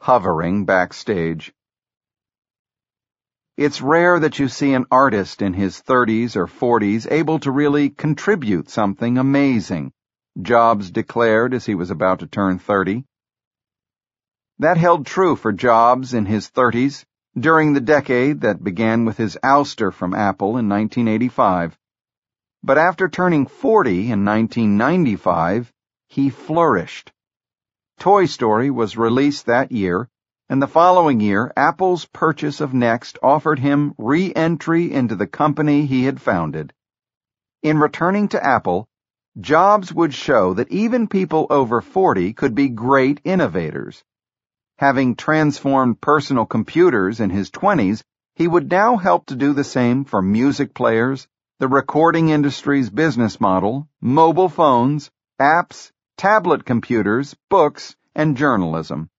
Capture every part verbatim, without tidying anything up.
hovering backstage. It's rare that you see an artist in his thirties or forties able to really contribute something amazing, Jobs declared as he was about to turn thirty. That held true for Jobs in his thirties, during the decade that began with his ouster from Apple in nineteen eighty-five. But after turning forty in nineteen ninety-five, he flourished. Toy Story was released that year, and the following year, Apple's purchase of Next offered him re-entry into the company he had founded. In returning to Apple, Jobs would show that even people over forty could be great innovators. Having transformed personal computers in his twenties, he would now help to do the same for music players, the recording industry's business model, mobile phones, apps, tablet computers, books, and journalism.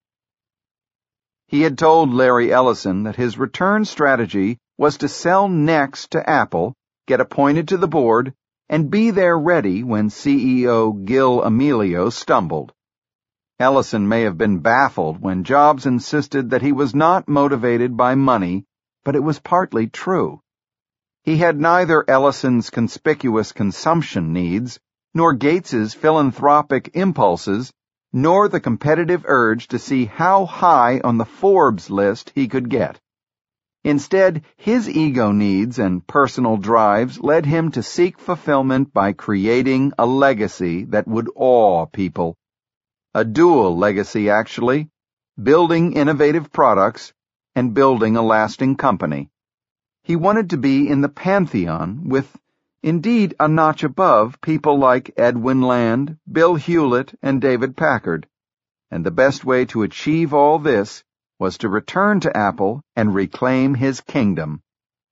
He had told Larry Ellison that his return strategy was to sell Next to Apple, get appointed to the board, and be there ready when C E O Gil Amelio stumbled. Ellison may have been baffled when Jobs insisted that he was not motivated by money, but it was partly true. He had neither Ellison's conspicuous consumption needs, nor Gates's philanthropic impulses, nor the competitive urge to see how high on the Forbes list he could get. Instead, his ego needs and personal drives led him to seek fulfillment by creating a legacy that would awe people. A dual legacy, actually, building innovative products and building a lasting company. He wanted to be in the pantheon with, indeed, a notch above people like Edwin Land, Bill Hewlett, and David Packard. And the best way to achieve all this was to return to Apple and reclaim his kingdom.